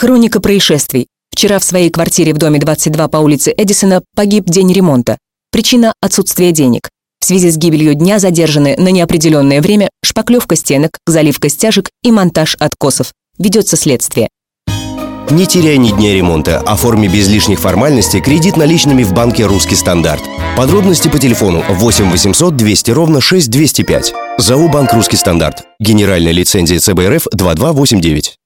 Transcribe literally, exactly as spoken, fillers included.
Хроника происшествий. Вчера в своей квартире в доме двадцать два по улице Эдисона погиб день ремонта. Причина – отсутствие денег. В связи с гибелью дня задержаны на неопределенное время шпаклевка стенок, заливка стяжек и монтаж откосов. Ведется следствие. Не теряй ни дня ремонта. Оформи без лишних формальностей кредит наличными в банке «Русский стандарт». Подробности по телефону восемь восемьсот двести ровно шесть двести пять. ЗАО «Банк Русский стандарт». Генеральная лицензия ЦБ РФ два два восемь девять.